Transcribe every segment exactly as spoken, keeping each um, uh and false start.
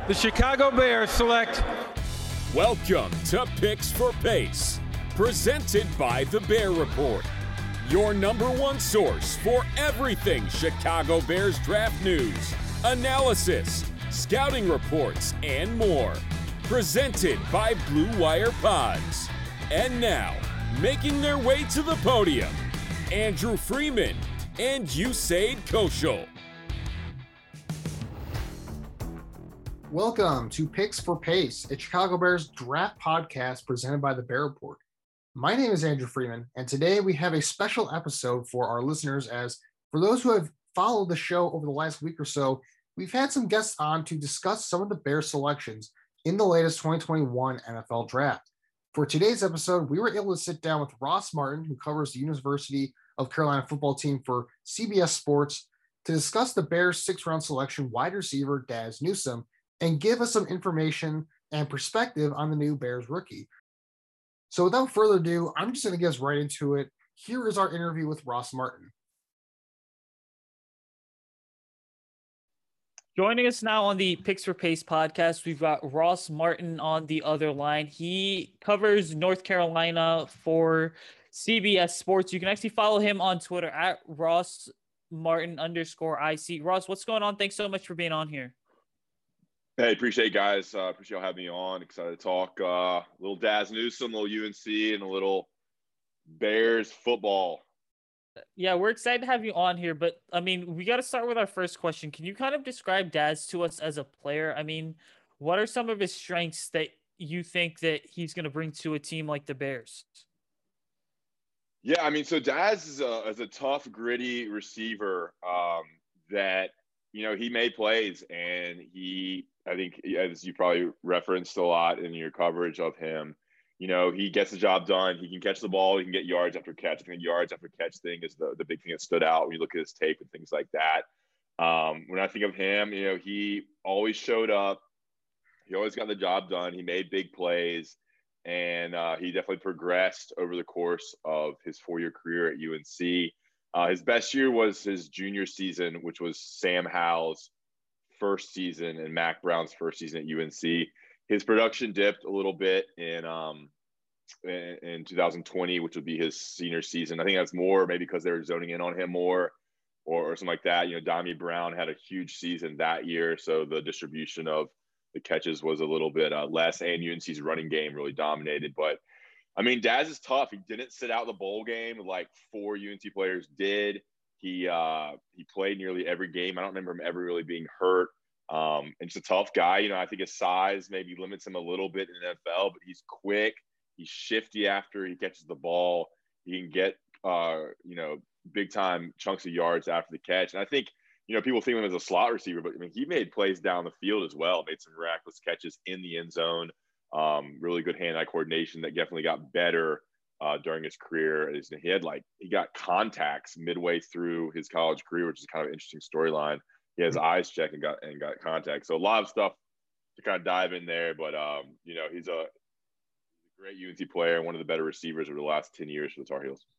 The Chicago Bears select. Welcome to Picks for Pace, presented by The Bear Report, your number one source for everything Chicago Bears draft news, analysis, scouting reports, and more. Presented by Blue Wire Pods. And now, making their way to the podium, Andrew Freeman and Usaid Koshul. Welcome to Picks for Pace, a Chicago Bears draft podcast presented by The Bear Report. My name is Andrew Freeman, and today we have a special episode for our listeners as, for those who have followed the show over the last week or so, we've had some guests on to discuss some of the Bears selections in the latest twenty twenty-one N F L Draft. For today's episode, we were able to sit down with Ross Martin, who covers the University of Carolina football team for C B S Sports, to discuss the Bears' sixth-round selection wide receiver Dazz Newsome, and give us some information and perspective on the new Bears rookie. So without further ado, I'm just going to get us right into it. Here is our interview with Ross Martin. Joining us now on the Picks for Pace podcast, we've got Ross Martin on the other line. He covers North Carolina for C B S Sports. You can actually follow him on Twitter at Ross Martin underscore I C. Ross, what's going on? Thanks so much for being on here. Hey, appreciate it, guys. Uh, appreciate y'all having me on. Excited to talk uh, a little Dazz Newsome, a little U N C, and a little Bears football. Yeah, we're excited to have you on here, but I mean, we got to start with our first question. Can you kind of describe Dazz to us as a player? I mean, what are some of his strengths that you think that he's going to bring to a team like the Bears? Yeah, I mean, so Dazz is a, is a tough, gritty receiver um, that, you know, he made plays, and he, I think, as you probably referenced a lot in your coverage of him, you know, he gets the job done. He can catch the ball. He can get yards after catch. I think the yards after catch thing is the, the big thing that stood out when you look at his tape and things like that. Um, when I think of him, you know, he always showed up. He always got the job done. He made big plays, and uh, he definitely progressed over the course of his four-year career at U N C. Uh, his best year was his junior season, which was Sam Howell's first season and Mac Brown's first season at U N C. His production dipped a little bit in um in, in two thousand twenty, which would be his senior season. I think that's more maybe because they were zoning in on him more or, or something like that. You know, Dami Brown had a huge season that year, so the distribution of the catches was a little bit uh, less, and U N C's running game really dominated. But I mean, Dazz is tough. He didn't sit out the bowl game like four U N C players did. He uh, he played nearly every game. I don't remember him ever really being hurt. Um, and just a tough guy. You know, I think his size maybe limits him a little bit in the N F L, but he's quick. He's shifty after he catches the ball. He can get, uh, you know, big time chunks of yards after the catch. And I think, you know, people think of him as a slot receiver, but I mean, he made plays down the field as well, made some miraculous catches in the end zone. Um, really good hand-eye coordination that definitely got better uh, during his career. He had like, he got contacts midway through his college career, which is kind of an interesting storyline. He has eyes checked and got and got contact. So a lot of stuff to kind of dive in there. But, um, you know, he's a, he's a great U N C player and one of the better receivers over the last ten years for the Tar Heels.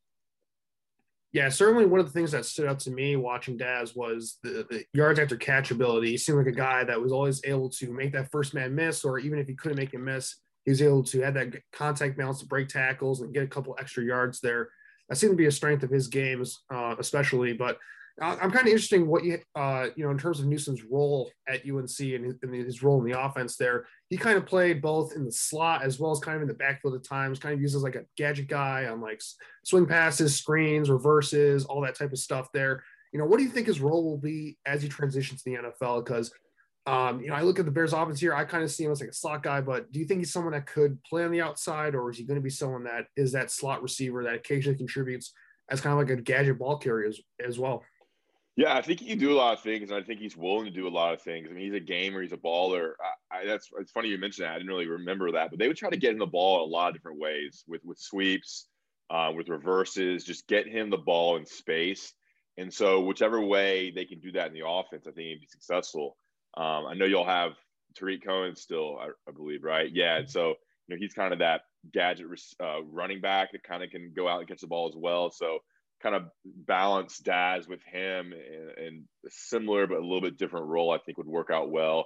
Yeah, certainly one of the things that stood out to me watching Dazz was the, the yards after catch ability. He seemed like a guy that was always able to make that first man miss, or even if he couldn't make him miss, he was able to have that contact balance to break tackles and get a couple extra yards there. That seemed to be a strength of his games, uh, especially. But I'm kind of interested in what you, uh, you know, in terms of Newsome's role at U N C and his, and his role in the offense there. He kind of played both in the slot as well as kind of in the backfield at times, kind of used as like a gadget guy on like swing passes, screens, reverses, all that type of stuff there. You know, what do you think his role will be as he transitions to the N F L? Because, um, you know, I look at the Bears offense here, I kind of see him as like a slot guy, but do you think he's someone that could play on the outside, or is he going to be someone that is that slot receiver that occasionally contributes as kind of like a gadget ball carrier as, as well? Yeah, I think he can do a lot of things, and I think he's willing to do a lot of things. I mean, he's a gamer, he's a baller. I, I, that's it's funny you mentioned that. I didn't really remember that, but they would try to get him the ball a lot of different ways, with with sweeps, uh, with reverses, just get him the ball in space. And so, whichever way they can do that in the offense, I think he'd be successful. Um, I know you'll have Tariq Cohen still, I, I believe, right? Yeah, and so you know he's kind of that gadget uh, running back that kind of can go out and catch the ball as well. So, kind of balance Dazz with him in, in a similar but a little bit different role, I think would work out well.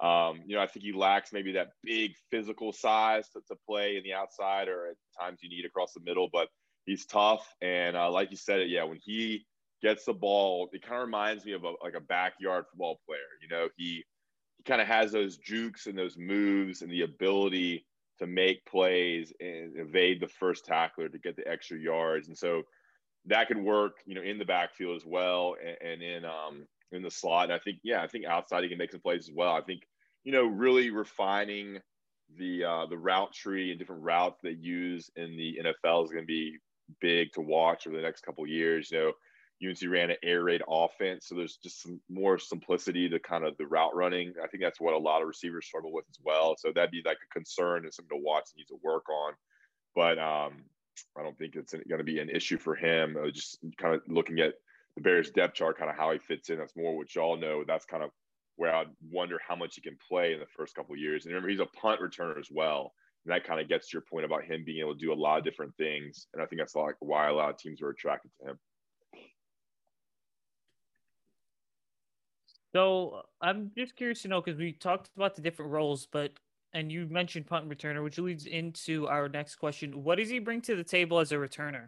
Um, you know, I think he lacks maybe that big physical size to, to play in the outside or at times you need across the middle, but he's tough. And uh, like you said, it, yeah, when he gets the ball, it kind of reminds me of a, like a backyard football player. You know, he, he kind of has those jukes and those moves and the ability to make plays and evade the first tackler to get the extra yards. And so that could work, you know, in the backfield as well and, and in um in the slot. And I think, yeah, I think outside he can make some plays as well. I think, you know, really refining the uh, the route tree and different routes they use in the N F L is going to be big to watch over the next couple of years. You know, U N C ran an air raid offense, so there's just some more simplicity to kind of the route running. I think that's what a lot of receivers struggle with as well. So that'd be like a concern and something to watch and need to work on. But um, I don't think it's going to be an issue for him. Uh, just kind of looking at the Bears depth chart, kind of how he fits in. That's more what y'all know. That's kind of where I'd wonder how much he can play in the first couple of years. And remember, he's a punt returner as well. And that kind of gets to your point about him being able to do a lot of different things. And I think that's like why a lot of teams are attracted to him. So I'm just curious to know, because we talked about the different roles, but and you mentioned punt returner, which leads into our next question. What does he bring to the table as a returner?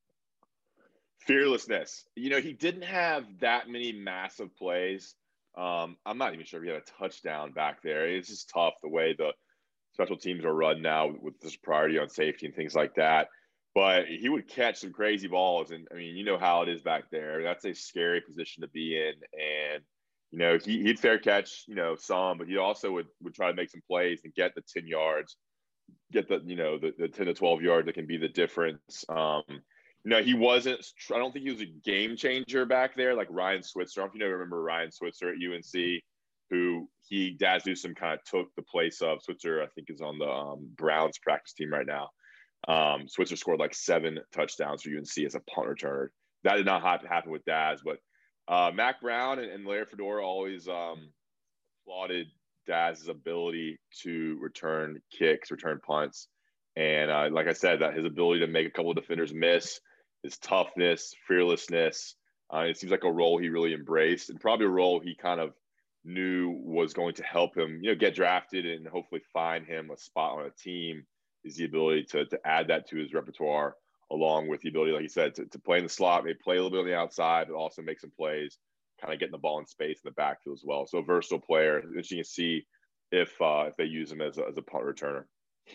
Fearlessness. You know, he didn't have that many massive plays. Um, I'm not even sure if he had a touchdown back there. It's just tough the way the special teams are run now with this priority on safety and things like that. But he would catch some crazy balls. And, I mean, you know how it is back there. That's a scary position to be in. And, you know, he, he'd fair catch, you know, some, but he also would, would try to make some plays and get the ten yards, get the, you know, the, the ten to twelve yards that can be the difference. Um, you know, he wasn't, I don't think he was a game changer back there like Ryan Switzer. I don't know if you know, remember Ryan Switzer at U N C, who he, Daz Newsome kind of took the place of. Switzer, I think, is on the um, Browns practice team right now. Um, Switzer scored like seven touchdowns for U N C as a punt returner. That did not happen with Daz, but uh, Mac Brown and, and Larry Fedora always um, applauded Daz's ability to return kicks, return punts. And uh, like I said, that his ability to make a couple of defenders miss, his toughness, fearlessness, uh, it seems like a role he really embraced, and probably a role he kind of knew was going to help him, you know, get drafted and hopefully find him a spot on a team, is the ability to to add that to his repertoire, along with the ability, like you said, to, to play in the slot, maybe play a little bit on the outside, but also make some plays, kind of getting the ball in space in the backfield as well. So a versatile player. Interesting to see if uh, if they use him as a, as a punt returner.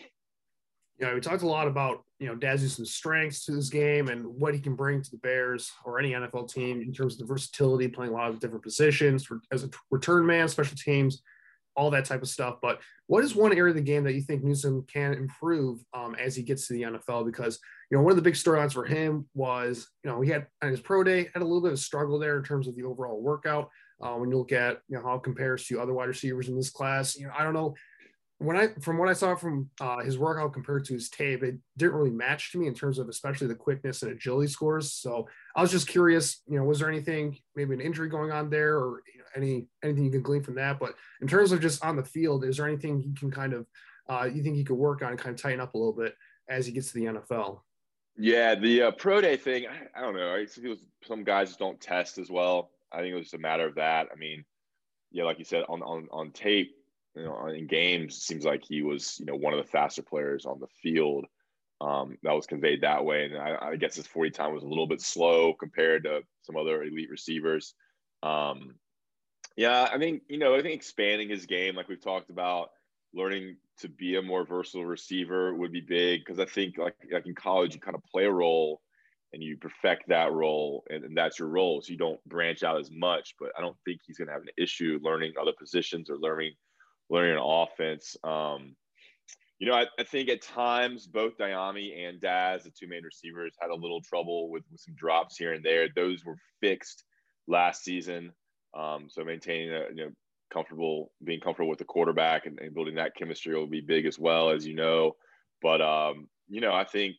Yeah, we talked a lot about, you know, Daz Newsome's strengths to this game and what he can bring to the Bears or any N F L team in terms of the versatility, playing a lot of different positions for, as a return man, special teams, all that type of stuff. But what is one area of the game that you think Newsome can improve um, as he gets to the N F L? Because, you know, one of the big storylines for him was, you know, he had on his pro day, had a little bit of struggle there in terms of the overall workout. Uh, when you look at, you know, how it compares to other wide receivers in this class, you know, I don't know. When I, from what I saw from uh, his workout compared to his tape, it didn't really match to me in terms of especially the quickness and agility scores. So I was just curious, you know, was there anything, maybe an injury going on there, or you know, any anything you can glean from that? But in terms of just on the field, is there anything he can kind of, uh, you think he could work on and kind of tighten up a little bit as he gets to the N F L? Yeah, the uh, pro day thing, I, I don't know. I think it was, some guys just don't test as well. I think it was just a matter of that. I mean, yeah, like you said, on on on tape, you know, in games, it seems like he was, you know, one of the faster players on the field. Um, that was conveyed that way. And I, I guess his forty time was a little bit slow compared to some other elite receivers. Um, yeah, I think, you know, I think expanding his game, like we've talked about, learning to be a more versatile receiver would be big. Because I think like, like in college, you kind of play a role and you perfect that role, and, and that's your role. So you don't branch out as much. But I don't think he's going to have an issue learning other positions or learning learning an offense. Um, you know, I, I think at times both Dyami and Daz, the two main receivers, had a little trouble with, with some drops here and there. Those were fixed last season. Um, so maintaining a, you know, comfortable, being comfortable with the quarterback and, and building that chemistry will be big as well, as you know. But, um, you know, I think,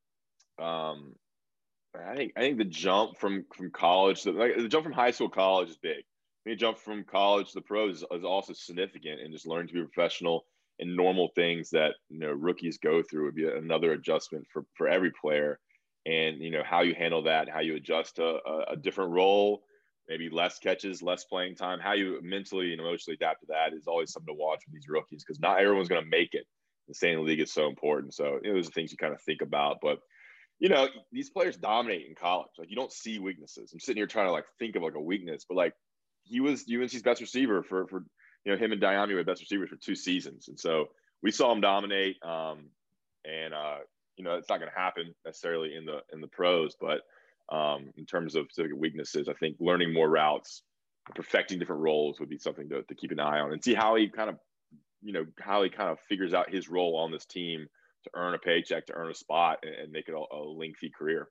um, I think, I think the jump from, from college, like the jump from high school to college is big. The jump from college to the pros is, is also significant, and just learning to be a professional and normal things that, you know, rookies go through would be another adjustment for, for every player. And, you know, how you handle that, how you adjust to a, a different role, maybe less catches, less playing time. How you mentally and emotionally adapt to that is always something to watch with these rookies, because not everyone's going to make it. The staying in the league is so important. So you know, those are things you kind of think about. But you know, these players dominate in college. Like, you don't see weaknesses. I'm sitting here trying to like think of like a weakness, but like he was U N C's best receiver for for you know him and Dyami were best receivers for two seasons, and so we saw him dominate. Um, and uh, you know, it's not going to happen necessarily in the in the pros, but um, in terms of specific weaknesses, I think learning more routes, perfecting different roles would be something to, to keep an eye on and see how he kind of, you know, how he kind of figures out his role on this team to earn a paycheck, to earn a spot, and, and make it a, a lengthy career.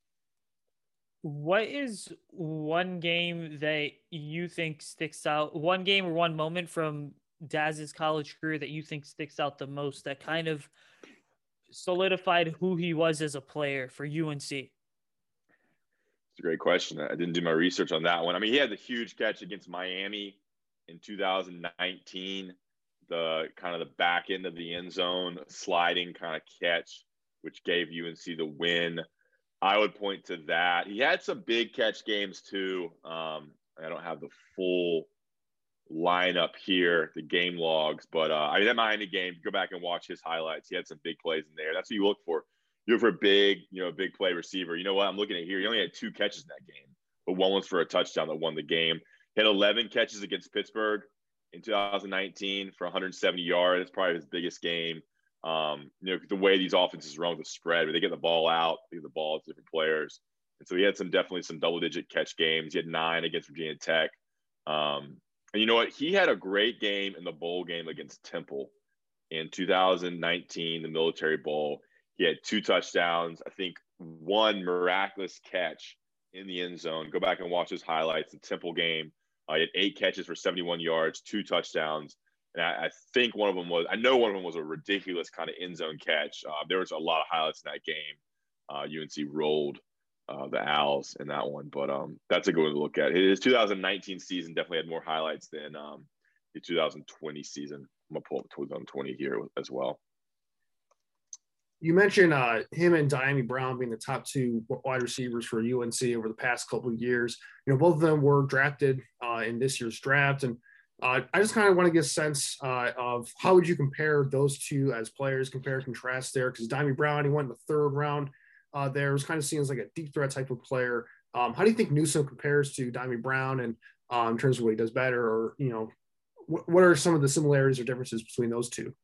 What is one game that you think sticks out? One game or one moment from Daz's college career that you think sticks out the most, that kind of solidified who he was as a player for U N C? It's a great question. I didn't do my research on that one. I mean, he had the huge catch against Miami in two thousand nineteen, the kind of the back end of the end zone sliding kind of catch, which gave U N C the win. I would point to that. He had some big catch games too. Um, I don't have the full lineup here, the game logs, but uh, I mean, that Miami game, go back and watch his highlights. He had some big plays in there. That's what you look for. You look for a big, you know, big play receiver. You know what? I'm looking at here. He only had two catches in that game, but one was for a touchdown that won the game. He had eleven catches against Pittsburgh in two thousand nineteen for one hundred seventy yards. It's probably his biggest game. Um, you know, the way these offenses run with the spread, where they get the ball out, they get the ball to different players. And so he had some definitely some double-digit catch games. He had nine against Virginia Tech. Um, and you know what? He had a great game in the bowl game against Temple in two thousand nineteen, the Military Bowl. He had two touchdowns, I think one miraculous catch in the end zone. Go back and watch his highlights. The Temple game, uh, he had eight catches for seventy-one yards, two touchdowns. And I, I think one of them was – I know one of them was a ridiculous kind of end zone catch. Uh, there was a lot of highlights in that game. Uh, U N C rolled uh, the Owls in that one. But um, that's a good one to look at. His two thousand nineteen season definitely had more highlights than um, the two thousand twenty season. I'm going to pull up two thousand twenty here as well. You mentioned uh, him and Dyami Brown being the top two wide receivers for U N C over the past couple of years. You know, both of them were drafted uh, in this year's draft. And uh, I just kind of want to get a sense uh, of how would you compare those two as players, compare and contrast there? Because Dyami Brown, he went in the third round uh, there. It was kind of seen as like a deep threat type of player. Um, how do you think Newsome compares to Dyami Brown and uh, in terms of what he does better? Or, you know, wh- what are some of the similarities or differences between those two?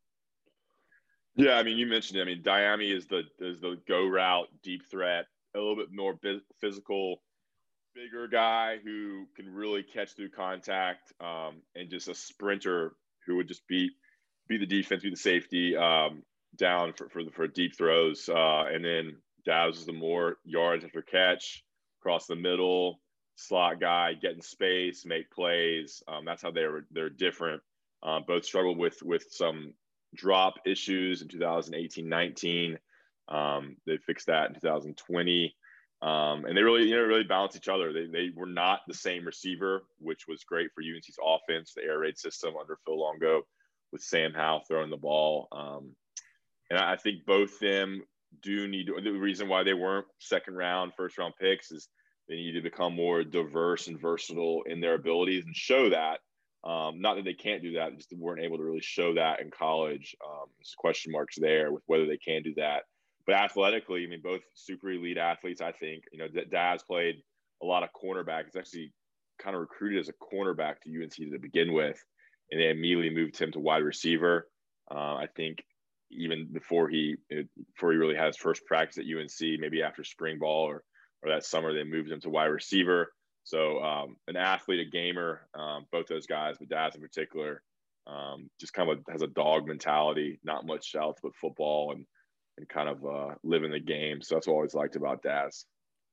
Yeah, I mean, you mentioned it. I mean, Dyami is the is the go route, deep threat, a little bit more physical, bigger guy who can really catch through contact, um, and just a sprinter who would just beat beat the defense, beat the safety um, down for for, the, for deep throws. Uh, and then Daz is the more yards after catch, across the middle, slot guy, get in space, make plays. Um, that's how they're they're different. Uh, both struggled with with some drop issues in two thousand eighteen nineteen. Um, they fixed that in two thousand twenty. Um, and they really, you know, really balance each other. They, they were not the same receiver, which was great for U N C's offense, the air raid system under Phil Longo with Sam Howell throwing the ball. Um, and I think both them do need to, the reason why they weren't second round, first round picks is they need to become more diverse and versatile in their abilities and show that. Um, not that they can't do that, just weren't able to really show that in college. Um, there's question marks there with whether they can do that. But athletically, I mean, both super elite athletes, I think. You know, Daz played a lot of cornerback. He's actually kind of recruited as a cornerback to U N C to begin with, and they immediately moved him to wide receiver. Uh, I think even before he before he really had his first practice at U N C, maybe after spring ball or or that summer, they moved him to wide receiver. So um, an athlete, a gamer, um, both those guys, but Daz in particular, um, just kind of a, has a dog mentality, not much else but football and and kind of uh, living the game. So that's what I always liked about Daz.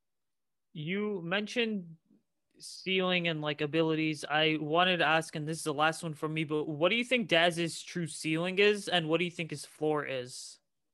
You mentioned ceiling and like abilities. I wanted to ask, and this is the last one from me, but what do you think Daz's true ceiling is, and what do you think his floor is?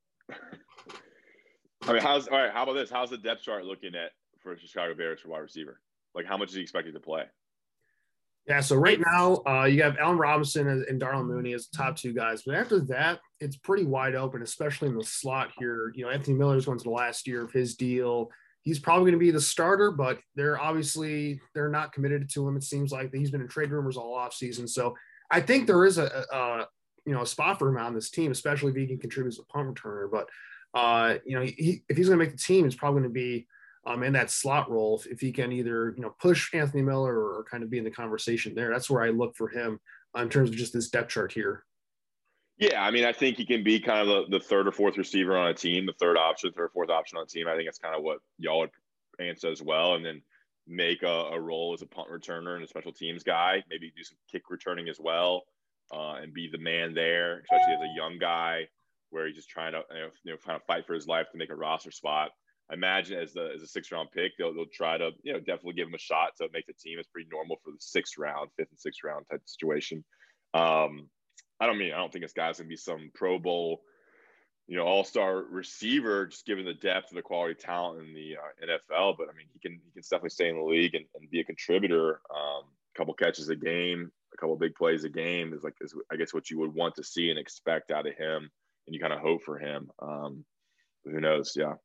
I mean, how's all right? How about this? How's the depth chart looking at for Chicago Bears for wide receiver? Like, how much is he expected to play? Yeah, so right now uh, you have Allen Robinson and Darnell Mooney as the top two guys. But after that, it's pretty wide open, especially in the slot here. You know, Anthony Miller is going to the last year of his deal. he's probably going to be the starter, but they're obviously they're not committed to him. It seems like he's been in trade rumors all off season. So I think there is a, a you know a spot for him on this team, especially if he can contribute as a punt returner. But uh, you know, he, if he's going to make the team, it's probably going to be um, in that slot role. If, if he can either you know push Anthony Miller or, or kind of be in the conversation there, that's where I look for him in terms of just this depth chart here. Yeah, I mean, I think he can be kind of the, the third or fourth receiver on a team, the third option, third or fourth option on a team. I think that's kind of what y'all would answer as well. And then make a, a role as a punt returner and a special teams guy, maybe do some kick returning as well, uh, and be the man there, especially as a young guy where he's just trying to you know, you know kind of fight for his life to make a roster spot. I imagine as the as a sixth round pick, they'll they'll try to you know definitely give him a shot to make the team. It's pretty normal for the sixth round, fifth and sixth round type of situation. Um, I don't mean I don't think this guy's gonna be some Pro Bowl, you know, all-star receiver, just given the depth of the quality talent in the uh, N F L. But I mean, he can he can definitely stay in the league and, and be a contributor. Um, a couple catches a game, a couple big plays a game is like is I guess what you would want to see and expect out of him, and you kind of hope for him. Um, who knows? Yeah.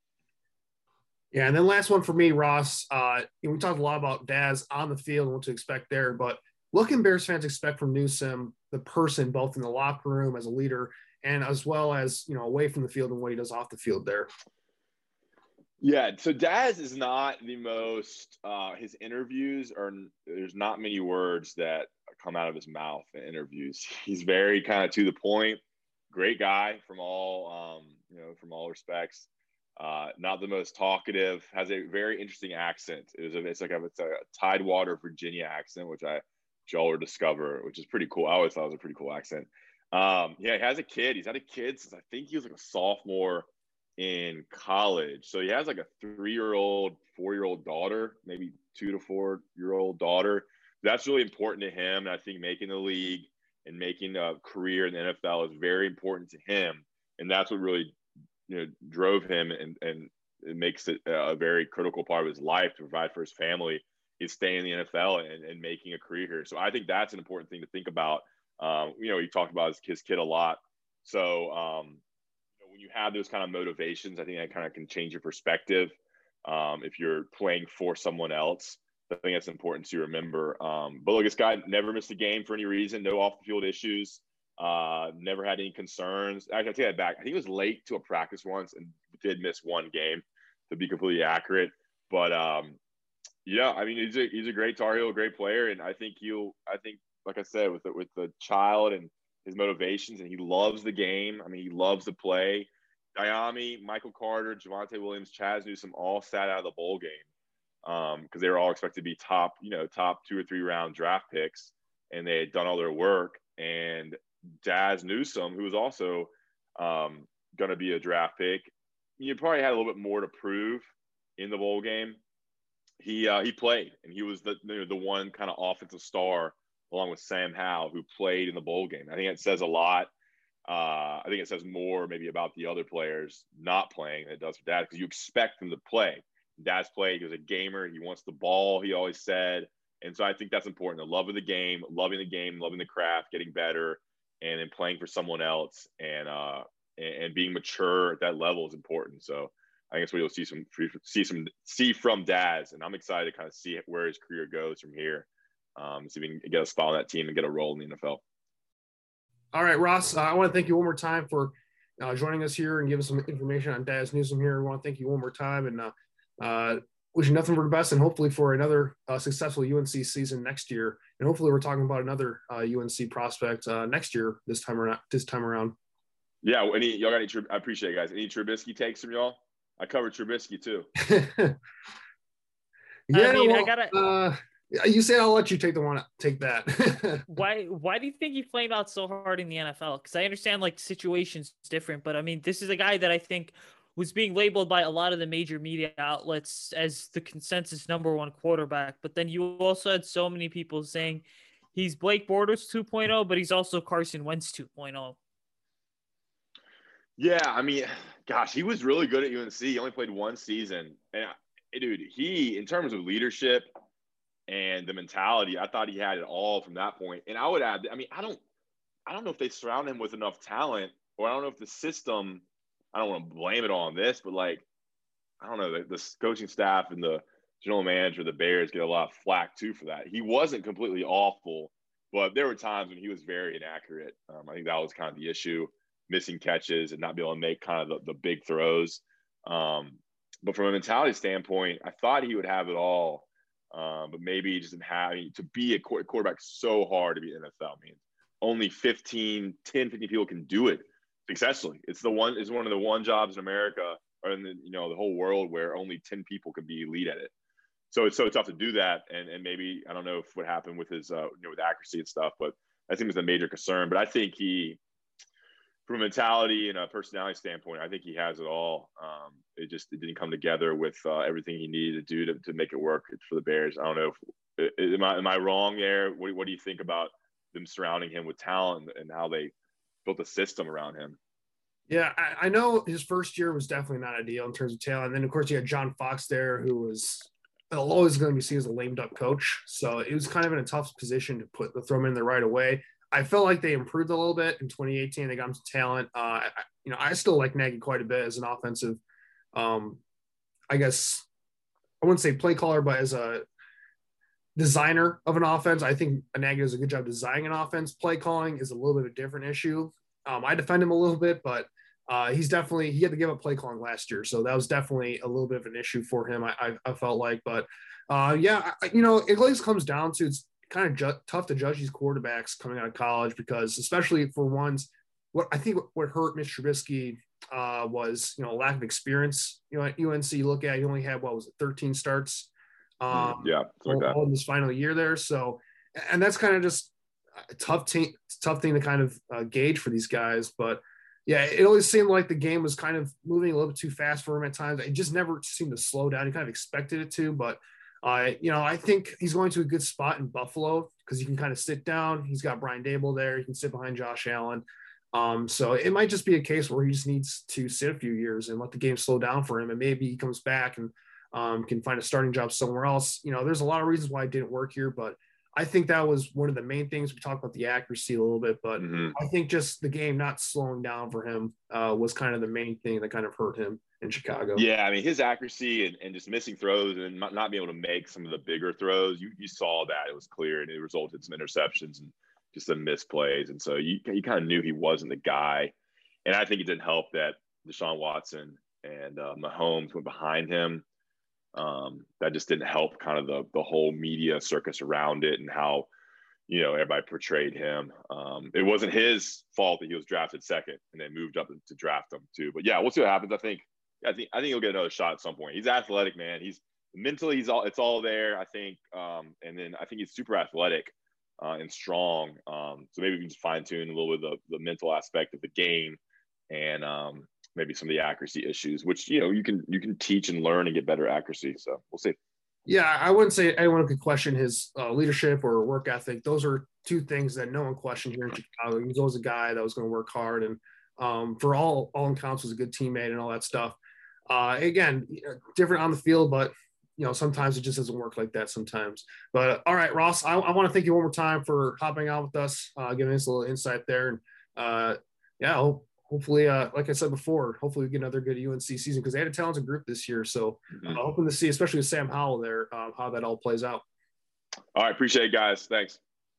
Yeah, and then last one for me, Ross. Uh, you know, we talked a lot about Daz on the field and what to expect there, but what can Bears fans expect from Newsome, the person, both in the locker room as a leader and as well as, you know, away from the field and what he does off the field there? Yeah, so Daz is not the most uh, – his interviews are – there's not many words that come out of his mouth in interviews. He's very kind of to the point, great guy from all um, – you know, from all respects. Uh, not the most talkative, has a very interesting accent. It was a, it's like a, it's a Tidewater, Virginia accent, which I – y'all will discover, which is pretty cool. I always thought it was a pretty cool accent. Um, yeah, he has a kid. He's had a kid since I think he was like a sophomore in college. So he has like a three-year-old, four-year-old daughter, maybe two to four-year-old daughter. That's really important to him. And I think making the league and making a career in the N F L is very important to him. And that's what really, you know, drove him and, and it makes it a very critical part of his life to provide for his family. Is staying in the N F L and, and making a career here. So I think that's an important thing to think about. Um, you know, he talked about his, his kid a lot. So um, you know, when you have those kind of motivations, I think that kind of can change your perspective. Um, if you're playing for someone else, I think that's important to remember. Um, but look, this guy never missed a game for any reason. No off the field issues. Uh, never had any concerns. Actually, I take that back. I think he was late to a practice once and did miss one game, to be completely accurate. But um, yeah, I mean, he's a he's a great Tar Heel, a great player, and I think he'll. I think, like I said, with the, with the child and his motivations, and he loves the game. I mean, he loves to play. Diami, Michael Carter, Javonte Williams, Chaz Newsome all sat out of the bowl game um, because they were all expected to be top, you know, top two or three round draft picks, and they had done all their work. And Daz Newsome, who was also um, going to be a draft pick, you probably had a little bit more to prove in the bowl game. He uh, he played, and he was the you know, the one kind of offensive star along with Sam Howell who played in the bowl game. I think it says a lot. Uh, I think it says more maybe about the other players not playing than it does for Daz because you expect them to play. Daz played. He was a gamer. He wants the ball, he always said. And so I think that's important. The love of the game, loving the game, loving the craft, getting better, and then playing for someone else and uh, and, and being mature at that level is important. So I think that's what you'll see some see some see from Daz, and I'm excited to kind of see where his career goes from here. Um, see if he can get a spot on that team and get a role in the N F L. All right, Ross, uh, I want to thank you one more time for uh, joining us here and giving some information on Daz Newsome here. I want to thank you one more time and uh, uh, wish you nothing but the best and hopefully for another uh, successful U N C season next year. And hopefully we're talking about another uh, U N C prospect uh, next year this time around. This time around. Yeah, any y'all got any? I appreciate it, guys. Any Trubisky takes from y'all? I covered Trubisky too. yeah, I mean, well, I gotta. Uh, you say I'll let you take the one. Take that. why? Why do you think he flamed out so hard in the N F L? Because I understand like situations different, but I mean, this is a guy that I think was being labeled by a lot of the major media outlets as the consensus number one quarterback. But then you also had so many people saying he's Blake Bortles two point oh, but he's also Carson Wentz two point oh. Yeah, I mean, gosh, he was really good at U N C. He only played one season. And, dude, he, in terms of leadership and the mentality, I thought he had it all from that point. And I would add, I mean, I don't I don't know if they surround him with enough talent, or I don't know if the system, I don't want to blame it all on this, but, like, I don't know, the, the coaching staff and the general manager of the Bears get a lot of flack too for that. He wasn't completely awful, but there were times when he was very inaccurate. Um, I think that was kind of the issue, missing catches and not being able to make kind of the, the big throws. Um, but from a mentality standpoint, I thought he would have it all, um, but maybe he just didn't have – to be a quarterback so hard to be in the N F L. I mean, only fifteen, ten, fifteen people can do it successfully. It's the one – it's one of the one jobs in America or in the, you know, the whole world where only ten people can be elite at it. So it's so tough to do that. And and maybe, I don't know if what happened with his, uh, you know, with accuracy and stuff, but I think it was a major concern. But I think he, from a mentality and a personality standpoint, I think he has it all. Um, it just it didn't come together with uh, everything he needed to do to, to make it work for the Bears. I don't know if, am I, am I wrong there? What, what do you think about them surrounding him with talent and how they built a system around him? Yeah, I, I know his first year was definitely not ideal in terms of talent. And then, of course, you had John Fox there, who was – always going to be seen as a lame duck coach. So it was kind of in a tough position to put the throw him in there right away. I felt like they improved a little bit in twenty eighteen. They got him some talent. Uh, I, you know, I still like Nagy quite a bit as an offensive, um, I guess I wouldn't say play caller, but as a designer of an offense. I think Nagy does a good job designing an offense. Play calling is a little bit of a different issue. Um, I defend him a little bit, but Uh, he's definitely, he had to give up play calling last year. So that was definitely a little bit of an issue for him. I, I, I felt like, but uh, yeah, I, you know, it always comes down to, it's kind of ju- tough to judge these quarterbacks coming out of college because especially for ones, what I think what hurt Mitch Trubisky uh, was, you know, lack of experience. You know, at U N C, you look at, he only had, what was it, thirteen starts um, yeah, like all, that. all in this final year there. So, and that's kind of just a tough, t- tough thing to kind of uh, gauge for these guys. But yeah, it always seemed like the game was kind of moving a little bit too fast for him at times. It just never seemed to slow down. He kind of expected it to, but uh, you know, I think he's going to a good spot in Buffalo because he can kind of sit down. He's got Brian Dable there. He can sit behind Josh Allen. Um, so it might just be a case where he just needs to sit a few years and let the game slow down for him. And maybe he comes back and um, can find a starting job somewhere else. You know, there's a lot of reasons why it didn't work here, but I think that was one of the main things. We talked about the accuracy a little bit, but Mm-hmm. I think just the game not slowing down for him uh, was kind of the main thing that kind of hurt him in Chicago. Yeah, I mean, his accuracy and, and just missing throws and not not being able to make some of the bigger throws, you, you saw that. It was clear, and it resulted in some interceptions and just some misplays. And so you, you kind of knew he wasn't the guy. And I think it didn't help that Deshaun Watson and uh, Mahomes went behind him. Um, that just didn't help kind of the the whole media circus around it and how, you know, everybody portrayed him. Um, it wasn't his fault that he was drafted second and they moved up to draft him too. But yeah, we'll see what happens. I think, I think, I think he'll get another shot at some point. He's athletic, man. He's mentally, he's all, it's all there, I think. Um, and then I think he's super athletic uh, and strong. Um, so maybe we can just fine tune a little bit of the, the mental aspect of the game and, um, maybe some of the accuracy issues, which, you know, you can, you can teach and learn and get better accuracy. So we'll see. Yeah. I wouldn't say anyone could question his uh, leadership or work ethic. Those are two things that no one questioned here in Chicago. He was always a guy that was going to work hard and um, for all, all accounts was a good teammate and all that stuff. Uh, again, different on the field, but you know, sometimes it just doesn't work like that sometimes. But all right, Ross, I, I want to thank you one more time for hopping on with us, uh, giving us a little insight there. And uh, yeah, I'll, hopefully, uh, like I said before, hopefully we get another good U N C season because they had a talented group this year. So uh, Mm-hmm. hoping to see, especially with Sam Howell there, uh, how that all plays out. All right. Appreciate it, guys. Thanks.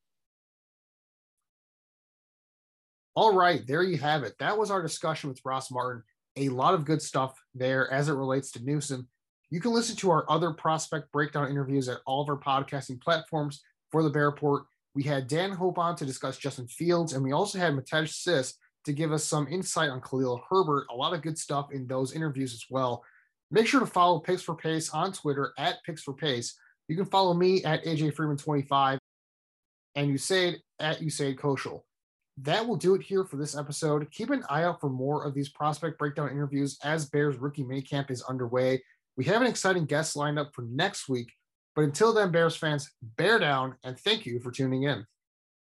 All right, there you have it. That was our discussion with Ross Martin. A lot of good stuff there as it relates to Newsome. You can listen to our other prospect breakdown interviews at all of our podcasting platforms for the Bear Report. We had Dan Hope on to discuss Justin Fields, and we also had Matej Sis to give us some insight on Khalil Herbert. A lot of good stuff in those interviews as well. Make sure to follow Picks for Pace on Twitter at Picks for Pace. You can follow me at A J Freeman twenty-five and Usaid at Usaid Koshal. That will do it here for this episode. Keep an eye out for more of these prospect breakdown interviews as Bears rookie minicamp is underway. We have an exciting guest lined up for next week, but until then, Bears fans, bear down and thank you for tuning in.